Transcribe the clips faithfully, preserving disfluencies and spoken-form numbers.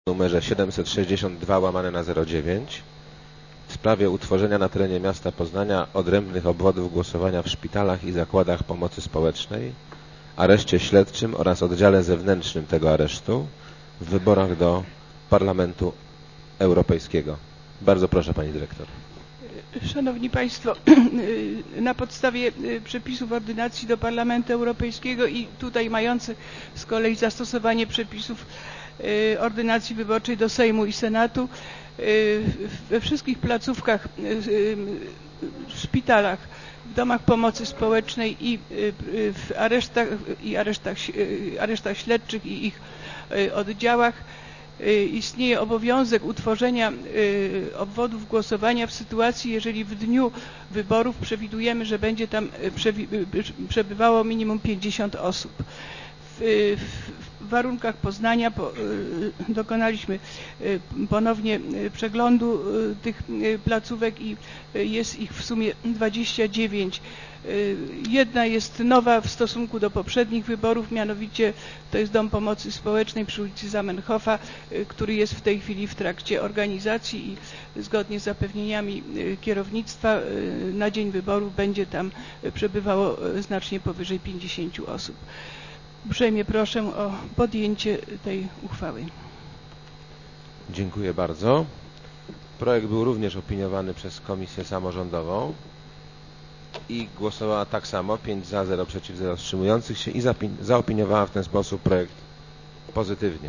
numerze siedemset sześćdziesiąt dwa łamane na zero dziewięć w sprawie utworzenia na terenie miasta Poznania odrębnych obwodów głosowania w szpitalach i zakładach pomocy społecznej, areszcie śledczym oraz oddziale zewnętrznym tego aresztu w wyborach do Parlamentu Europejskiego. Bardzo proszę, pani dyrektor. Szanowni Państwo, na podstawie przepisów ordynacji do Parlamentu Europejskiego i tutaj mających z kolei zastosowanie przepisów ordynacji wyborczej do Sejmu i Senatu, we wszystkich placówkach, w szpitalach, w domach pomocy społecznej i w aresztach, i aresztach, aresztach śledczych i ich oddziałach istnieje obowiązek utworzenia obwodów głosowania w sytuacji, jeżeli w dniu wyborów przewidujemy, że będzie tam przebywało minimum pięćdziesiąt osób. W, w warunkach Poznania po, dokonaliśmy ponownie przeglądu tych placówek i jest ich w sumie dwadzieścia dziewięć. Jedna jest nowa w stosunku do poprzednich wyborów, mianowicie to jest Dom Pomocy Społecznej przy ulicy Zamenhofa, który jest w tej chwili w trakcie organizacji i zgodnie z zapewnieniami kierownictwa na dzień wyborów będzie tam przebywało znacznie powyżej pięćdziesięciu osób. Uprzejmie proszę o podjęcie tej uchwały. Dziękuję bardzo. Projekt był również opiniowany przez Komisję Samorządową i głosowała tak samo, pięć za, zero przeciw, zero wstrzymujących się i zaopiniowała w ten sposób projekt pozytywnie.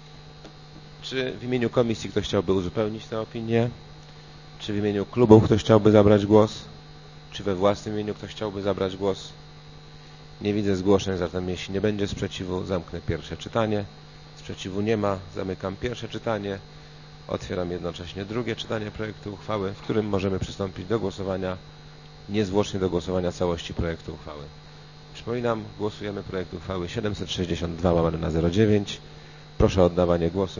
Czy w imieniu komisji ktoś chciałby uzupełnić tę opinię? Czy w imieniu klubu ktoś chciałby zabrać głos? Czy we własnym imieniu ktoś chciałby zabrać głos? Nie widzę zgłoszeń, zatem jeśli nie będzie sprzeciwu, zamknę pierwsze czytanie. Sprzeciwu nie ma, zamykam pierwsze czytanie. Otwieram jednocześnie drugie czytanie projektu uchwały, w którym możemy przystąpić do głosowania, niezwłocznie do głosowania całości projektu uchwały. Przypominam, głosujemy projekt uchwały siedemset sześćdziesiąt dwa łamane na zero dziewięć. Proszę o oddawanie głosu.